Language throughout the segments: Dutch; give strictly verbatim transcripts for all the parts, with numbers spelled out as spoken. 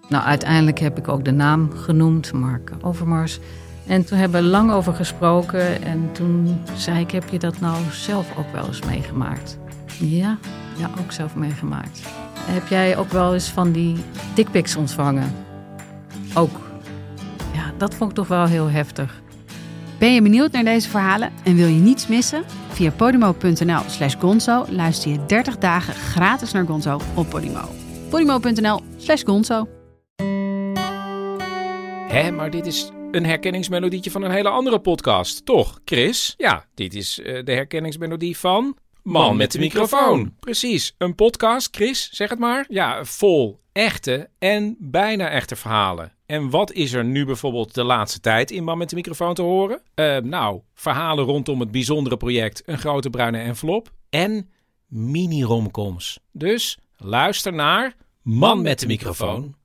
Nou, uiteindelijk heb ik ook de naam genoemd, Mark Overmars. En toen hebben we lang over gesproken. En toen zei ik, heb je dat nou zelf ook wel eens meegemaakt? Ja, ja, ook zelf meegemaakt. Heb jij ook wel eens van die dickpics ontvangen? Ook. Ja, dat vond ik toch wel heel heftig. Ben je benieuwd naar deze verhalen en wil je niets missen? Via podimo.nl slash gonzo luister je dertig dagen gratis naar Gonzo op Podimo. podimo.nl slash gonzo. Hé, maar dit is een herkenningsmelodietje van een hele andere podcast, toch, Chris? Ja, dit is uh, de herkenningsmelodie van Man met de microfoon. Precies, een podcast, Chris, zeg het maar. Ja, vol echte en bijna echte verhalen. En wat is er nu bijvoorbeeld de laatste tijd in Man met de microfoon te horen? Uh, nou, verhalen rondom het bijzondere project Een Grote Bruine Envelop en mini-romcoms. Dus luister naar Man met de microfoon.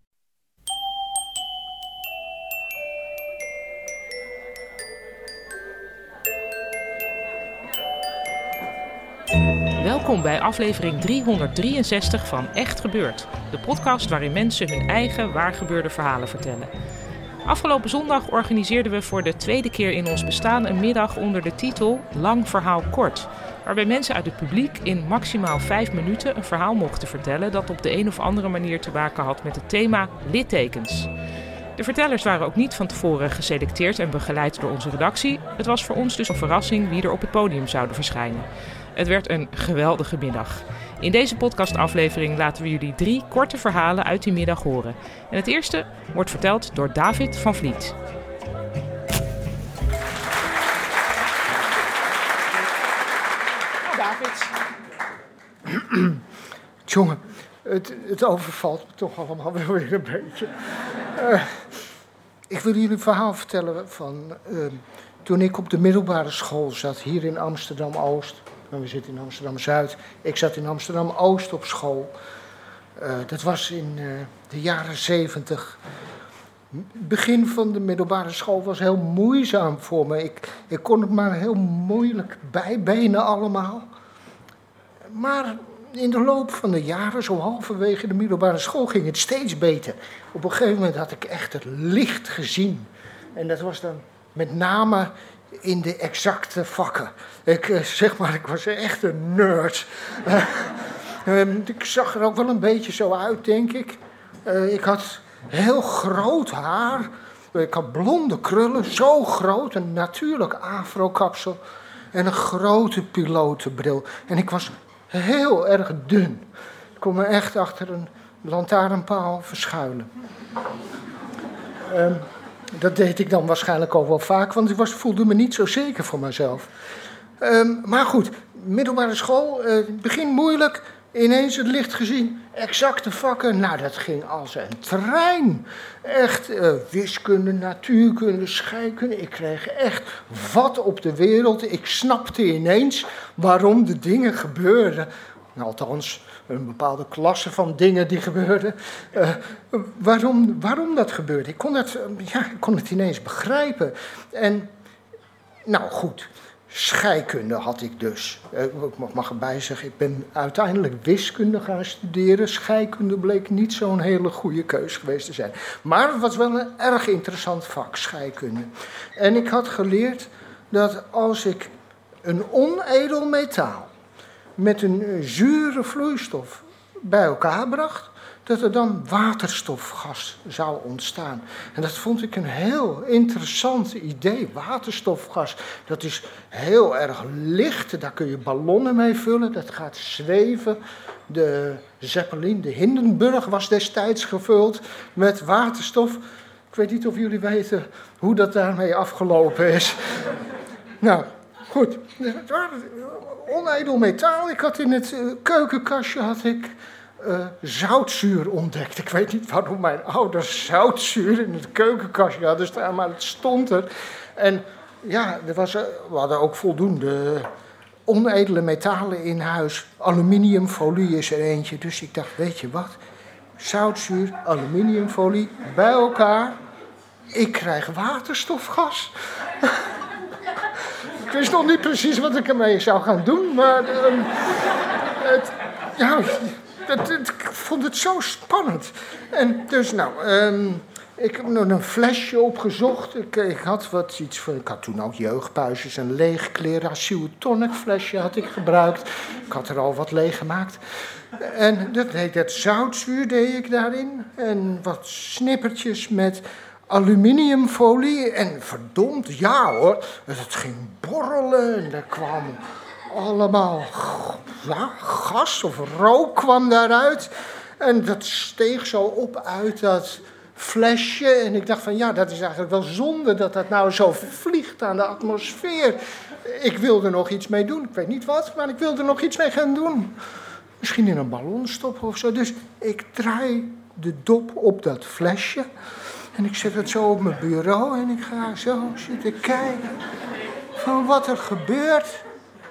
Welkom bij aflevering driehonderddrieënzestig van Echt Gebeurd. De podcast waarin mensen hun eigen waargebeurde verhalen vertellen. Afgelopen zondag organiseerden we voor de tweede keer in ons bestaan een middag onder de titel Lang Verhaal Kort. Waarbij mensen uit het publiek in maximaal vijf minuten een verhaal mochten vertellen dat op de een of andere manier te maken had met het thema littekens. De vertellers waren ook niet van tevoren geselecteerd en begeleid door onze redactie. Het was voor ons dus een verrassing wie er op het podium zouden verschijnen. Het werd een geweldige middag. In deze podcastaflevering laten we jullie drie korte verhalen uit die middag horen. En het eerste wordt verteld door David van Vliet. David. Jongen, het, het overvalt me toch allemaal wel weer een beetje. Uh, ik wil jullie een verhaal vertellen van uh, toen ik op de middelbare school zat, hier in Amsterdam-Oost. We zitten in Amsterdam-Zuid. Ik zat in Amsterdam-Oost op school. Uh, dat was in uh, de jaren zeventig. Het begin van de middelbare school was heel moeizaam voor me. Ik, ik kon het maar heel moeilijk bijbenen allemaal. Maar in de loop van de jaren, zo halverwege de middelbare school, ging het steeds beter. Op een gegeven moment had ik echt het licht gezien. En dat was dan met name in de exacte vakken. Ik uh, zeg maar, ik was echt een nerd. Uh, um, ik zag er ook wel een beetje zo uit, denk ik. Uh, ik had heel groot haar. Ik had blonde krullen, zo groot. Een natuurlijk afro-kapsel. En een grote pilotenbril. En ik was heel erg dun. Ik kon me echt achter een lantaarnpaal verschuilen. Um, Dat deed ik dan waarschijnlijk ook wel vaak, want ik was, voelde me niet zo zeker voor mezelf. Um, maar goed, middelbare school, uh, begin moeilijk, ineens het licht gezien, exacte vakken. Nou, dat ging als een trein. Echt uh, wiskunde, natuurkunde, scheikunde. Ik kreeg echt wat op de wereld. Ik snapte ineens waarom de dingen gebeurden. Althans, een bepaalde klasse van dingen die gebeurden. Uh, waarom, waarom dat gebeurde? Ik kon, dat, ja, ik kon het ineens begrijpen. En, nou goed, scheikunde had ik dus. Uh, ik mag erbij zeggen, ik ben uiteindelijk wiskunde gaan studeren. Scheikunde bleek niet zo'n hele goede keus geweest te zijn. Maar het was wel een erg interessant vak, scheikunde. En ik had geleerd dat als ik een onedel metaal met een zure vloeistof bij elkaar bracht, dat er dan waterstofgas zou ontstaan. En dat vond ik een heel interessant idee. Waterstofgas, dat is heel erg licht. Daar kun je ballonnen mee vullen. Dat gaat zweven. De Zeppelin, de Hindenburg, was destijds gevuld met waterstof. Ik weet niet of jullie weten hoe dat daarmee afgelopen is. Nou, goed. Het waren onedel metaal. Ik had in het uh, keukenkastje had ik uh, zoutzuur ontdekt. Ik weet niet waarom mijn ouders zoutzuur in het keukenkastje hadden staan, maar het stond er. En ja, er was, uh, we hadden ook voldoende onedele metalen in huis. Aluminiumfolie is er eentje. Dus ik dacht, weet je wat? Zoutzuur, aluminiumfolie bij elkaar. Ik krijg waterstofgas. Ik wist nog niet precies wat ik ermee zou gaan doen, maar um, het, ja, het, het vond het zo spannend. En dus nou, um, ik heb nog een flesje opgezocht. Ik, ik had wat iets van, ik had toen ook jeugdpuisjes en leegkleren. Asiel tonic flesje had ik gebruikt. Ik had er al wat leeg gemaakt. En dat deed dat zoutzuur deed ik daarin. En wat snippertjes met aluminiumfolie. En verdomd, ja hoor, het ging borrelen en er kwam allemaal ja, gas of rook kwam daaruit. En dat steeg zo op uit dat flesje. En ik dacht van ja, dat is eigenlijk wel zonde dat dat nou zo vliegt aan de atmosfeer. Ik wilde nog iets mee doen. Ik weet niet wat, maar ik wilde nog iets mee gaan doen. Misschien in een ballon stoppen of zo. Dus ik draai de dop op dat flesje. En ik zet het zo op mijn bureau. En ik ga zo zitten kijken van wat er gebeurt.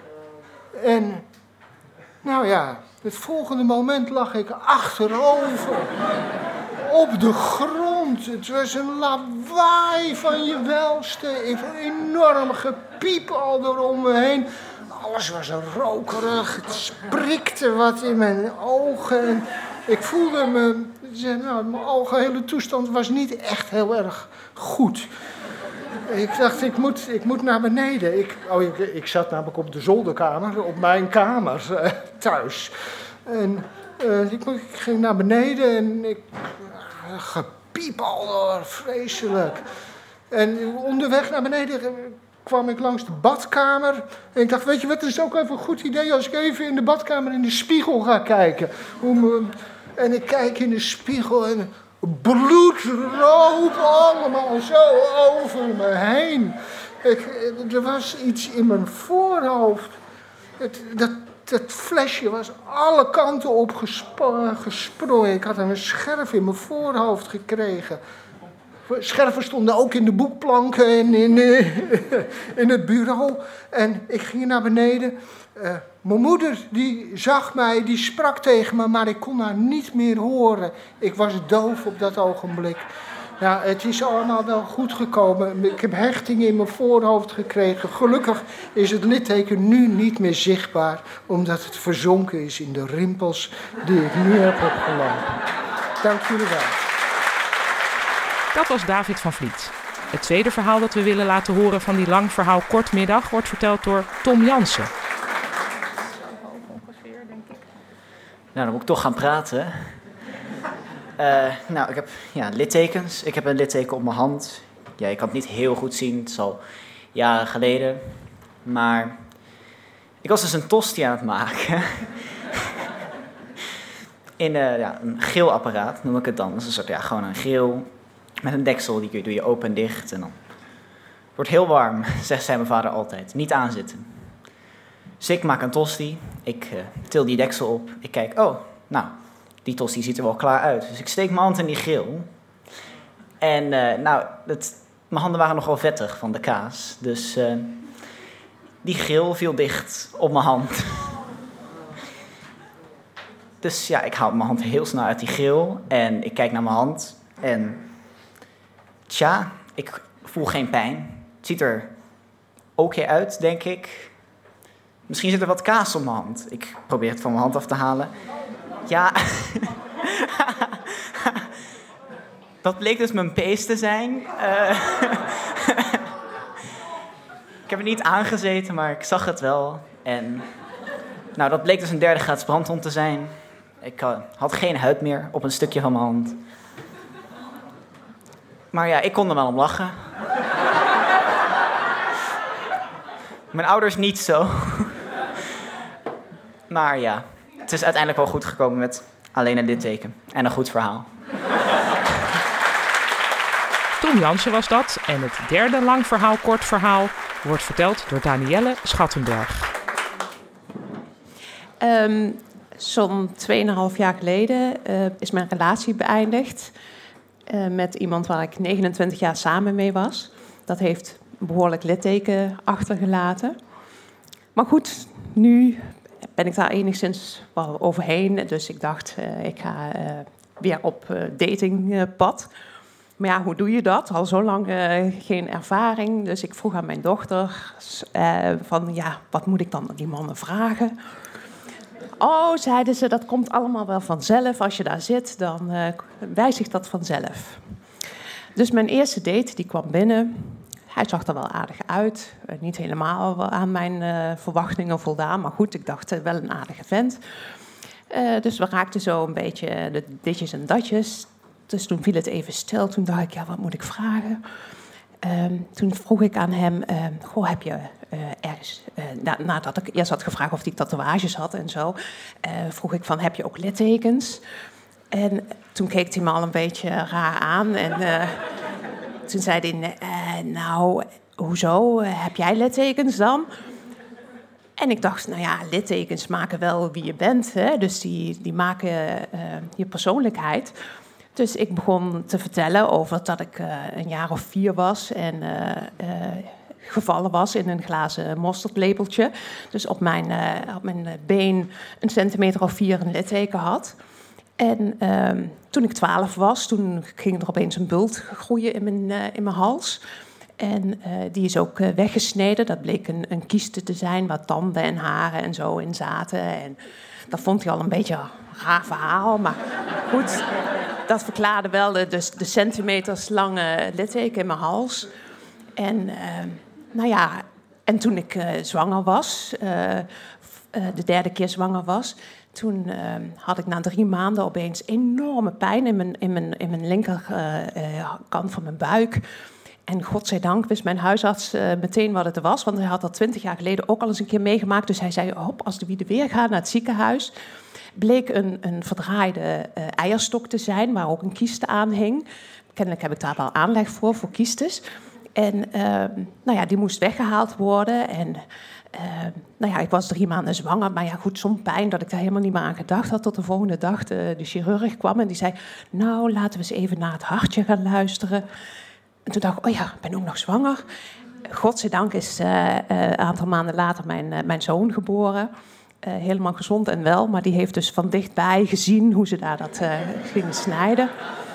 En nou ja, het volgende moment lag ik achterover. Op de grond. Het was een lawaai van je welste. Een enorm gepiep al door om me heen. Alles was rokerig. Het sprikte wat in mijn ogen. En ik voelde me... Nou, mijn algehele toestand was niet echt heel erg goed. Ik dacht, ik moet, ik moet naar beneden. Ik, oh, ik, ik zat namelijk op de zolderkamer, op mijn kamer uh, thuis. En uh, ik, ik ging naar beneden en ik... Uh, gepiep al door, vreselijk. En onderweg naar beneden kwam ik langs de badkamer. En ik dacht, weet je wat, het is ook even een goed idee als ik even in de badkamer in de spiegel ga kijken. Om, en ik kijk in de spiegel en bloed loopt allemaal zo over me heen. Ik, er was iets in mijn voorhoofd. Het, dat, dat flesje was alle kanten op gesp- gesprongen. Ik had een scherf in mijn voorhoofd gekregen. Scherven stonden ook in de boekplanken en in, in het bureau. En ik ging naar beneden. Uh, mijn moeder die zag mij, die sprak tegen me, maar ik kon haar niet meer horen. Ik was doof op dat ogenblik. Ja, het is allemaal wel goed gekomen. Ik heb hechtingen in mijn voorhoofd gekregen. Gelukkig is het litteken nu niet meer zichtbaar, omdat het verzonken is in de rimpels die ik nu heb opgelopen. Dank jullie wel. Dat was David van Vliet. Het tweede verhaal dat we willen laten horen van die lang verhaal kortmiddag wordt verteld door Tom Jansen. Nou, dan moet ik toch gaan praten. Uh, nou, ik heb ja, littekens. Ik heb een litteken op mijn hand. Ja, ik kan het niet heel goed zien. Het is al jaren geleden. Maar ik was dus een tosti aan het maken. In uh, ja, een grillapparaat, noem ik het dan. Dat is een soort, ja, gewoon een grill met een deksel. Die doe je open en dicht. En dan wordt heel warm, zegt zei mijn vader altijd. Niet aanzitten. Dus ik maak een tosti. Ik uh, til die deksel op. Ik kijk, oh, nou, die tosti ziet er wel klaar uit. Dus ik steek mijn hand in die grill. En uh, nou, het, mijn handen waren nogal vettig van de kaas. Dus uh, die grill viel dicht op mijn hand. Dus ja, ik haal mijn hand heel snel uit die grill. En ik kijk naar mijn hand. En tja, ik voel geen pijn. Het ziet er oké uit, denk ik. Misschien zit er wat kaas op mijn hand. Ik probeer het van mijn hand af te halen. Ja. Dat bleek dus mijn pees te zijn. Uh, ik heb het niet aangezeten, maar ik zag het wel. En nou, dat bleek dus een derde graads brandwond te zijn. Ik uh, had geen huid meer op een stukje van mijn hand. Maar ja, ik kon er wel om lachen. Mijn ouders niet zo. Maar ja, het is uiteindelijk wel goed gekomen met alleen een litteken. En een goed verhaal. Tom Jansen was dat. En het derde lang verhaal, kort verhaal, wordt verteld door Danielle Schattenberg. Um, Zo'n tweeënhalf jaar geleden uh, is mijn relatie beëindigd. Uh, met iemand waar ik negenentwintig jaar samen mee was. Dat heeft een behoorlijk litteken achtergelaten. Maar goed, nu ben ik daar enigszins wel overheen. Dus ik dacht, uh, ik ga uh, weer op uh, datingpad. Maar ja, hoe doe je dat? Al zo lang uh, geen ervaring. Dus ik vroeg aan mijn dochter uh, van, ja, wat moet ik dan aan die mannen vragen? Oh, zeiden ze, dat komt allemaal wel vanzelf. Als je daar zit, dan uh, wijzigt dat vanzelf. Dus mijn eerste date, die kwam binnen. Hij zag er wel aardig uit. Uh, niet helemaal aan mijn uh, verwachtingen voldaan. Maar goed, ik dacht, uh, wel een aardige vent. Uh, dus we raakten zo een beetje de ditjes en datjes. Dus toen viel het even stil. Toen dacht ik, ja, wat moet ik vragen? Um, toen vroeg ik aan hem, uh, goh, heb je uh, ergens... Uh, na, nadat ik eerst had gevraagd of hij tatoeages had en zo... Uh, vroeg ik van, heb je ook littekens? En toen keek hij me al een beetje raar aan. En uh, toen zei hij, uh, nou, hoezo? Uh, heb jij littekens dan? En ik dacht, nou ja, littekens maken wel wie je bent. Hè? Dus die, die maken uh, je persoonlijkheid... Dus ik begon te vertellen over dat ik uh, een jaar of vier was en uh, uh, gevallen was in een glazen mosterdlepeltje. Dus op mijn, uh, op mijn been een centimeter of vier een litteken had. En uh, toen ik twaalf was, toen ging er opeens een bult groeien in mijn, uh, in mijn hals. En uh, die is ook uh, weggesneden. Dat bleek een, een kieste te zijn waar tanden en haren en zo in zaten. En dat vond hij al een beetje een raar verhaal, maar goed... Dat verklaarde wel de, de, de centimeters lange litteken in mijn hals. En, uh, nou ja, en toen ik uh, zwanger was, uh, uh, de derde keer zwanger was... toen uh, had ik na drie maanden opeens enorme pijn in mijn, in mijn, in mijn linkerkant uh, uh, van mijn buik. En godzijdank wist mijn huisarts uh, meteen wat het was... want hij had dat twintig jaar geleden ook al eens een keer meegemaakt. Dus hij zei, hop, als de wiede weer gaat naar het ziekenhuis... bleek een, een verdraaide uh, eierstok te zijn, waar ook een kieste aan hing. Kennelijk heb ik daar wel aanleg voor, voor kiestes. En uh, nou ja, die moest weggehaald worden. En uh, nou ja, ik was drie maanden zwanger. Maar ja, goed, zo'n pijn dat ik daar helemaal niet meer aan gedacht had. Tot de volgende dag de, de chirurg kwam en die zei... nou, laten we eens even naar het hartje gaan luisteren. En toen dacht ik, oh ja, ik ben ook nog zwanger. Godzijdank is uh, uh, een aantal maanden later mijn, uh, mijn zoon geboren... Uh, helemaal gezond en wel, maar die heeft dus van dichtbij gezien hoe ze daar dat uh, gingen snijden.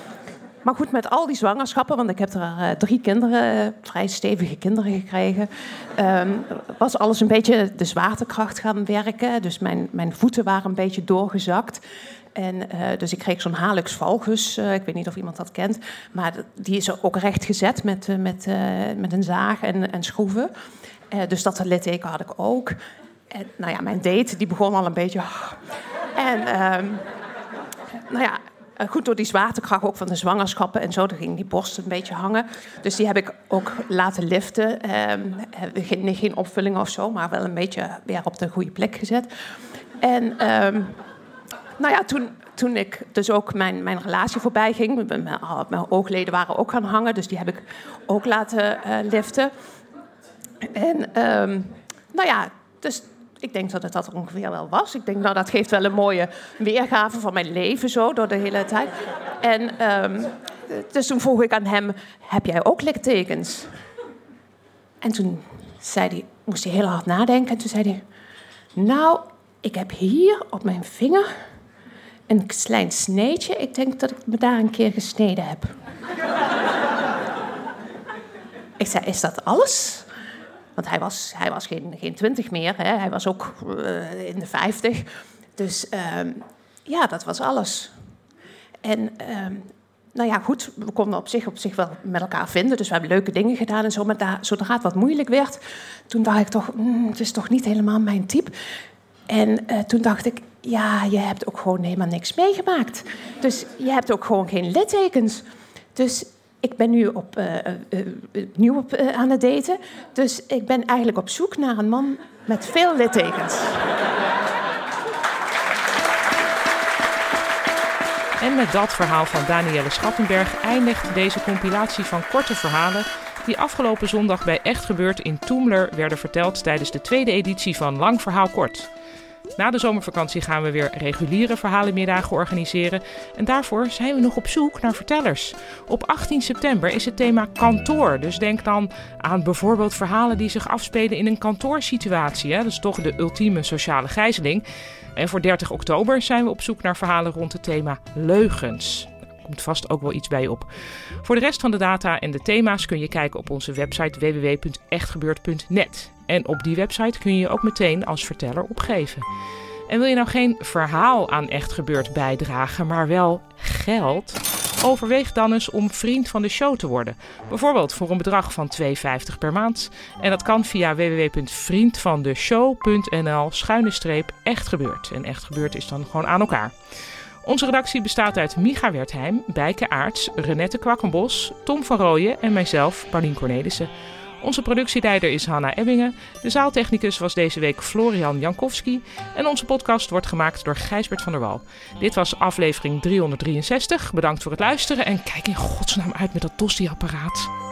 Maar goed, met al die zwangerschappen, want ik heb er uh, drie kinderen, uh, vrij stevige kinderen gekregen, um, was alles een beetje de zwaartekracht gaan werken. Dus mijn, mijn voeten waren een beetje doorgezakt. En, uh, dus ik kreeg zo'n hallux valgus, uh, ik weet niet of iemand dat kent, maar die is ook recht gezet met, uh, met, uh, met een zaag en, en schroeven. Uh, dus dat litteken had ik ook. En nou ja, mijn date die begon al een beetje... En um, nou ja, goed door die zwaartekracht ook van de zwangerschappen en zo... dan ging die borst een beetje hangen. Dus die heb ik ook laten liften. Um, geen, geen opvulling of zo, maar wel een beetje weer op de goede plek gezet. En um, nou ja, toen, toen ik dus ook mijn, mijn relatie voorbij ging... Mijn, mijn oogleden waren ook gaan hangen, dus die heb ik ook laten uh, liften. En um, nou ja, dus... Ik denk dat het dat ongeveer wel was. Ik denk, nou, dat geeft wel een mooie weergave van mijn leven zo, door de hele tijd. En um, dus toen vroeg ik aan hem, heb jij ook littekens? En toen zei hij, moest hij heel hard nadenken. En toen zei hij, nou, ik heb hier op mijn vinger een klein sneetje. Ik denk dat ik me daar een keer gesneden heb. Ik zei, is dat alles? Want hij was, hij was geen, geen twintig meer, hè. Hij was ook uh, in de vijftig. Dus uh, ja, dat was alles. En uh, nou ja, goed, we konden op zich, op zich wel met elkaar vinden. Dus we hebben leuke dingen gedaan en zo. Maar daar, zodra het wat moeilijk werd, toen dacht ik toch... Mm, het is toch niet helemaal mijn type. En uh, toen dacht ik, ja, je hebt ook gewoon helemaal niks meegemaakt. Dus je hebt ook gewoon geen littekens. Dus... Ik ben nu op, uh, uh, uh, nieuw op, uh, aan het daten. Dus ik ben eigenlijk op zoek naar een man met veel littekens. En met dat verhaal van Danielle Schattenberg eindigt deze compilatie van korte verhalen... die afgelopen zondag bij Echt Gebeurd in Toemler werden verteld... tijdens de tweede editie van Lang Verhaal Kort. Na de zomervakantie gaan we weer reguliere verhalenmiddagen organiseren. En daarvoor zijn we nog op zoek naar vertellers. Op achttien september is het thema kantoor. Dus denk dan aan bijvoorbeeld verhalen die zich afspelen in een kantoorsituatie. Hè? Dat is toch de ultieme sociale gijzeling. En voor dertig oktober zijn we op zoek naar verhalen rond het thema leugens. Daar komt vast ook wel iets bij op. Voor de rest van de data en de thema's kun je kijken op onze website w w w punt echt gebeurd punt net. En op die website kun je je ook meteen als verteller opgeven. En wil je nou geen verhaal aan Echt Gebeurd bijdragen, maar wel geld? Overweeg dan eens om vriend van de show te worden. Bijvoorbeeld voor een bedrag van twee euro vijftig per maand. En dat kan via w w w punt vriendvandeshow punt n l schuine streep Echt Gebeurd. En Echt Gebeurd is dan gewoon aan elkaar. Onze redactie bestaat uit Micha Wertheim, Bijke Aarts, Renette Kwakkenbos, Tom van Rooyen en mijzelf, Paulien Cornelissen. Onze productieleider is Hanna Ebbingen. De zaaltechnicus was deze week Florian Jankowski. En onze podcast wordt gemaakt door Gijsbert van der Wal. Dit was aflevering driehonderddrieënzestig. Bedankt voor het luisteren en kijk in godsnaam uit met dat tosti-apparaat.